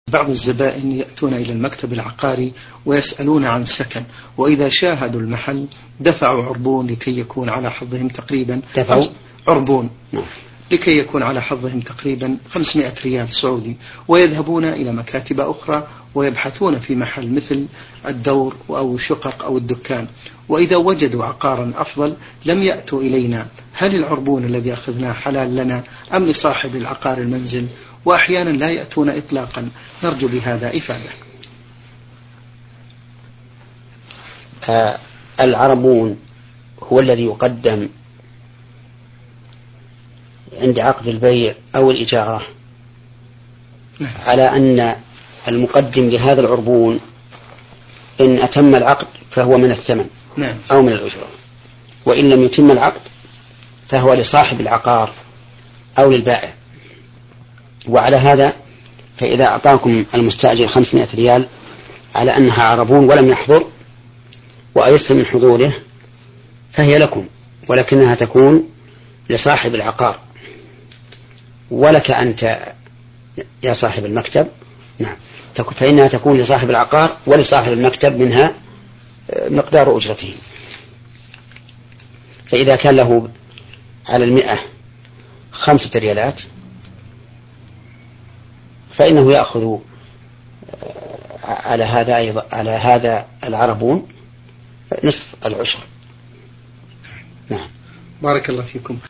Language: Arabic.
بعض الزبائن يأتون إلى المكتب العقاري ويسألون عن سكن، وإذا شاهدوا المحل دفعوا عربون لكي يكون على حظهم تقريبا عربون لكي يكون على حظهم تقريبا 500 ريال سعودي، ويذهبون إلى مكاتب أخرى ويبحثون في محل مثل الدور أو الشقق أو الدكان، وإذا وجدوا عقارا أفضل لم يأتوا إلينا. هل العربون الذي أخذناه حلال لنا أم لصاحب العقار المنزل؟ وأحيانا لا يأتون إطلاقا، نرجو بهذا إفادة. العربون هو الذي يقدم عند عقد البيع أو الإجارة على أن المقدم لهذا العربون إن أتم العقد فهو من الثمن أو من الأجرة، وإن لم يتم العقد فهو لصاحب العقار أو للبائع. وعلى هذا فإذا أعطاكم المستأجر 500 ريال على أنها عربون ولم يحضر وأيسر من حضوره فهي لكم، ولكنها تكون لصاحب العقار، ولك أنت يا صاحب المكتب فإنها تكون لصاحب العقار ولصاحب المكتب منها مقدار أجرته. فإذا كان له على 100 5 ريالات فإنه يأخذ على هذا أيضا على هذا العربون نصف العشر. بارك الله فيكم.